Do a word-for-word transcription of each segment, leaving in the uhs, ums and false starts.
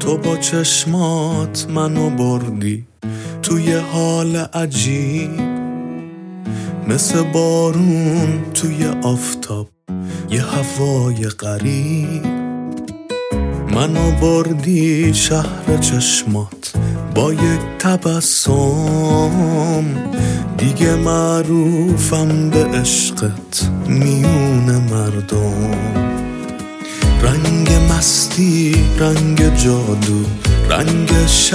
تو با چشمات منو بردی توی حال عجیب، مثل بارون توی آفتاب، یه هوای غریب. منو بردی شهر چشمات با یک تبسم، دیگه معروفم به عشقت میون مردم. رنگ مستی، رنگ جادو، رنگ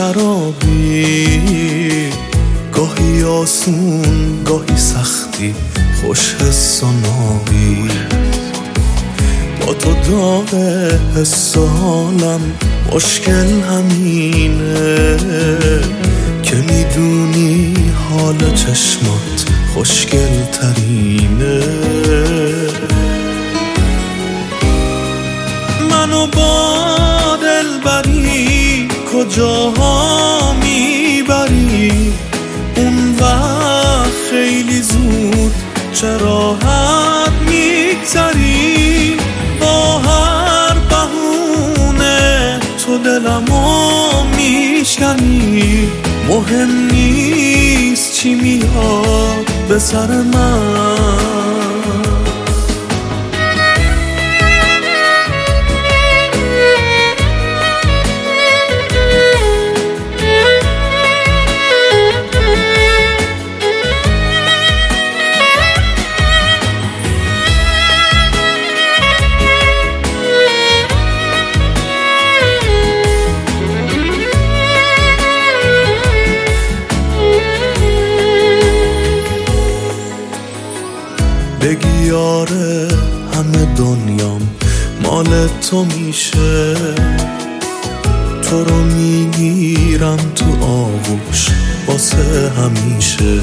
شرابی، گاهی آسون گاهی سختی، خوش حس و نابی. با تو داغ حس و حالم مشکل همینه که میدونی حال چشمات خوشگل ترینه. منو با دلبری کجاها میبری؟ اون وقت خیلی زود چرا حد میگذری؟ با هر بهونه تو دلمو میشکنی. مهم نیست چی میاد به سر من، بگی آره همه دنیام مال تو میشه، تو رو میگیرم تو آغوش واسه همیشه.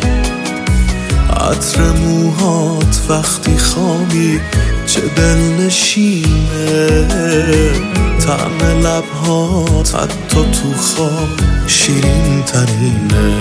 عطر موهات وقتی خوابی چه دلنشینه، طعم لبهات حتی تو خواب شیرین ترینه.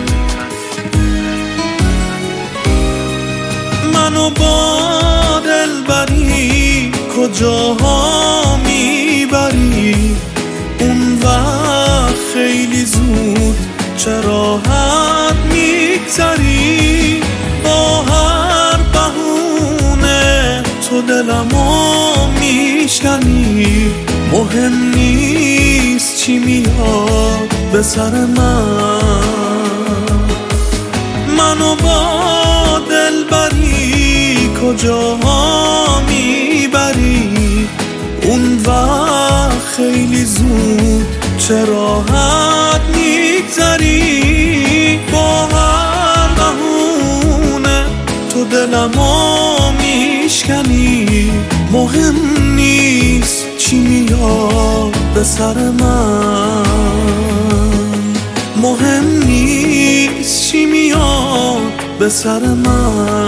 منو با دلبری کجاها میبری؟ اون وقت خیلی زود چرا حد میگذری؟ با هر بهونه تو دلمو میشکنی. مهم نیست چی میاد به سر من، منو با دلبری کجاها میبری؟ اون وقت خیلی زود چرا حد میگذری؟ با هر بهونه تو دلمو میشکنی. مهم نیست چی میاد به سر من، مهم نیست چی میاد به سر من.